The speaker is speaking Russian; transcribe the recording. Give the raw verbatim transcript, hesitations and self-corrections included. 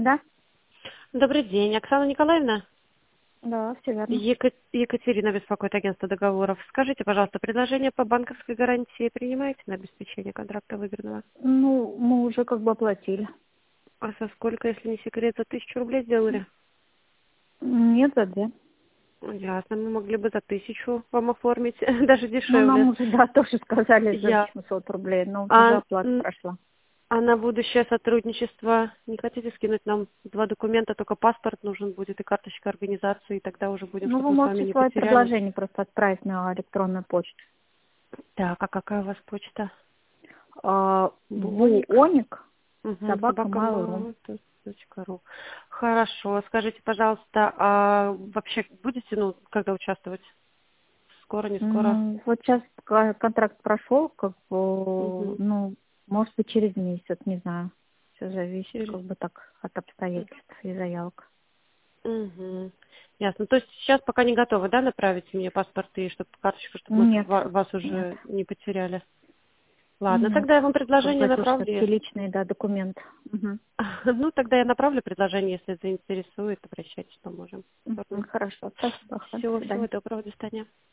Да, Добрый день, Оксана Николаевна. да, все верно. Ека- Екатерина беспокоит агентство договоров. Скажите, пожалуйста, предложение по банковской гарантии принимаете на обеспечение контракта выигранного? Ну, мы уже как бы оплатили. А со сколько, если не секрет, за тысячу рублей сделали? Нет, за две. Ясно, мы могли бы за тысячу вам оформить, даже Ну, нам дешевле. уже, да, тоже сказали за Я. восемьсот рублей, но вот уже А, оплата м, прошла. а на будущее сотрудничество не хотите скинуть нам два документа, только паспорт нужен будет и карточка организации, и тогда уже будем, Ну, чтобы вы мы с вами можете не свое потерялись. предложение просто отправить на электронную почту. Так, а какая у вас почта? А, Буоник. Буоник, Угу, собака собака Mail.ru. точка ру. Хорошо. Скажите, пожалуйста, а вообще будете, ну, когда участвовать? Скоро, не скоро? Ну, вот сейчас ка- контракт прошел, как бы, Угу. ну, может быть, через месяц, не знаю. Все зависит, Через... как бы так, от обстоятельств и заявок. Угу. Ясно. То есть сейчас пока не готовы, да, направить мне паспорты, чтобы карточку, чтобы мы Нет, ва- вас нет. уже не потеряли? Ладно, Нет, тогда я вам как бы предложение это направлю, все-таки если... личные, да, документы. Мгм. Ну, тогда я направлю предложение, если заинтересует, обращайтесь, поможем Мгм. оформить. Хорошо, спасибо, до Всего, всего свидания. доброго, до свидания.